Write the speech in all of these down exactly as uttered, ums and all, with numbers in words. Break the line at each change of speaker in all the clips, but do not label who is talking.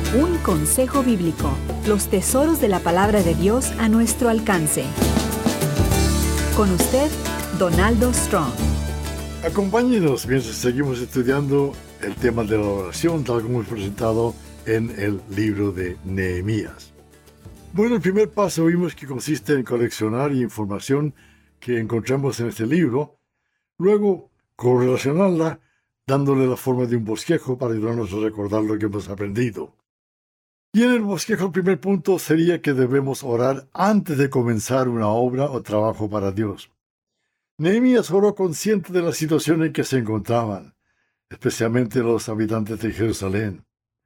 Un consejo bíblico. Los tesoros de la palabra de Dios a nuestro alcance. Con usted, Donaldo Strong.
Acompáñenos mientras seguimos estudiando el tema de la oración, tal como hemos presentado en el libro de Nehemías. Bueno, el primer paso vimos que consiste en coleccionar información que encontramos en este libro, luego correlacionarla, dándole la forma de un bosquejo para ayudarnos a recordar lo que hemos aprendido. Y en el bosquejo el primer punto sería que debemos orar antes de comenzar una obra o trabajo para Dios. Nehemías oró consciente de la situación en que se encontraban, especialmente los habitantes de Jerusalén.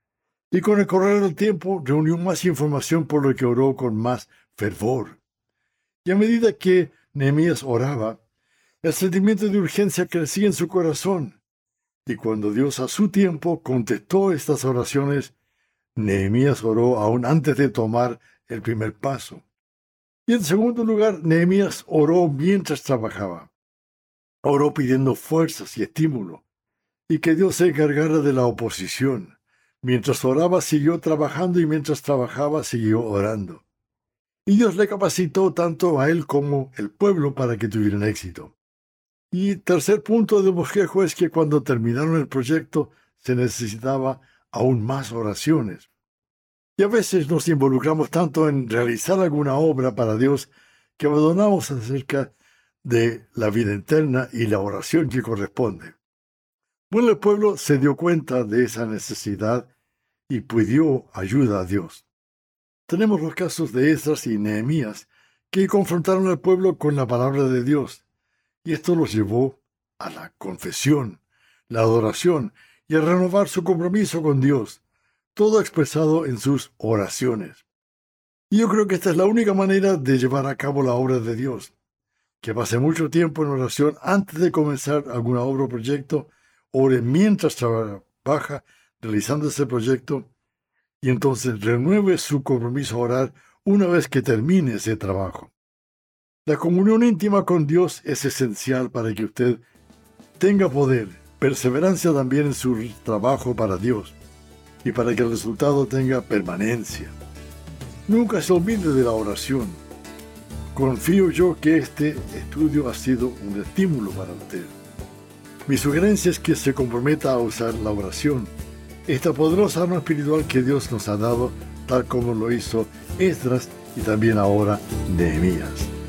Y con el correr del tiempo reunió más información, por lo que oró con más fervor. Y a medida que Nehemías oraba, el sentimiento de urgencia crecía en su corazón. Y cuando Dios a su tiempo contestó estas oraciones, Nehemías oró aún antes de tomar el primer paso. Y en segundo lugar, Nehemías oró mientras trabajaba. Oró pidiendo fuerzas y estímulo, y que Dios se encargara de la oposición. Mientras oraba, siguió trabajando, y mientras trabajaba, siguió orando. Y Dios le capacitó tanto a él como el pueblo para que tuvieran éxito. Y tercer punto de bosquejo es que cuando terminaron el proyecto, se necesitaba aún más oraciones. Y a veces nos involucramos tanto en realizar alguna obra para Dios que abandonamos acerca de la vida interna y la oración que corresponde. Bueno, el pueblo se dio cuenta de esa necesidad y pidió ayuda a Dios. Tenemos los casos de Esdras y Nehemías que confrontaron al pueblo con la palabra de Dios, y esto los llevó a la confesión, la adoración y a renovar su compromiso con Dios, todo expresado en sus oraciones. Y yo creo que esta es la única manera de llevar a cabo la obra de Dios, que pase mucho tiempo en oración antes de comenzar alguna obra o proyecto, ore mientras trabaja realizando ese proyecto, y entonces renueve su compromiso a orar una vez que termine ese trabajo. La comunión íntima con Dios es esencial para que usted tenga poder, perseverancia también en su trabajo para Dios, y para que el resultado tenga permanencia. Nunca se olvide de la oración. Confío yo que este estudio ha sido un estímulo para usted. Mi sugerencia es que se comprometa a usar la oración, esta poderosa arma espiritual que Dios nos ha dado, tal como lo hizo Esdras y también ahora Nehemías.